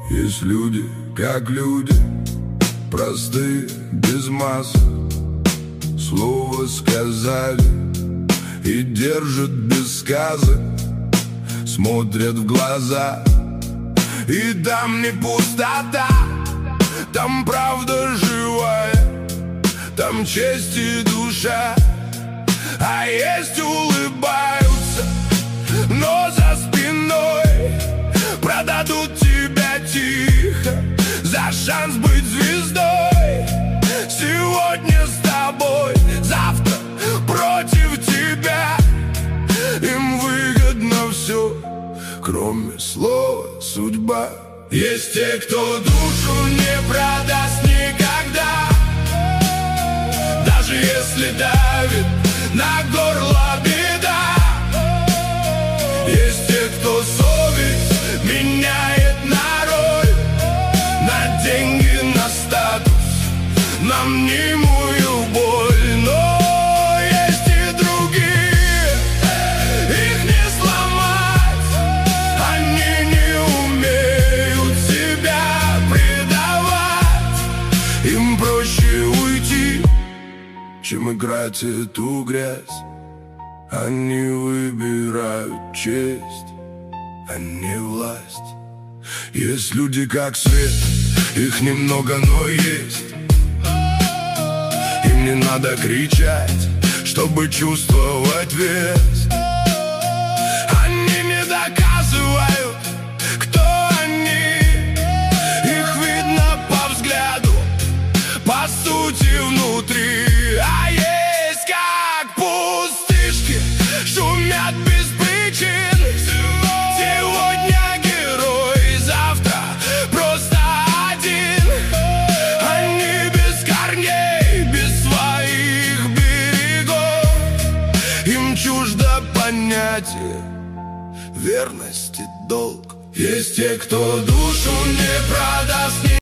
Есть люди, как люди, простые, без масок. Слово сказали и держат без сказок. Смотрят в глаза, и там не пустота, там правда живая, там честь и душа. А есть улыбаются, но за спиной продадут тебя тихо за шанс быть звездой. Сегодня с тобой, завтра против тебя. Им выгодно все, кроме слова судьба. Есть те, кто душу не продаст никогда, даже если давит на горло беда. Есть те, кто совесть меняет на роль, на деньги, на статус, на мнимую боль. Но есть и другие, их не сломать. Они не умеют себя предавать. Им проще уйти, чем играть эту грязь. Они выбирают честь, а не власть. Есть люди, как свет, их немного, но есть. Им не надо кричать, чтобы чувствовать вес. Они не доказывают, кто они. Их видно по взгляду, по сути внутри. А есть как пустышки, шумят без причин. Сегодня герой, завтра просто один. Они без корней, без своих берегов. Им чуждо понятие верности, долг. Есть те, кто душу не продаст.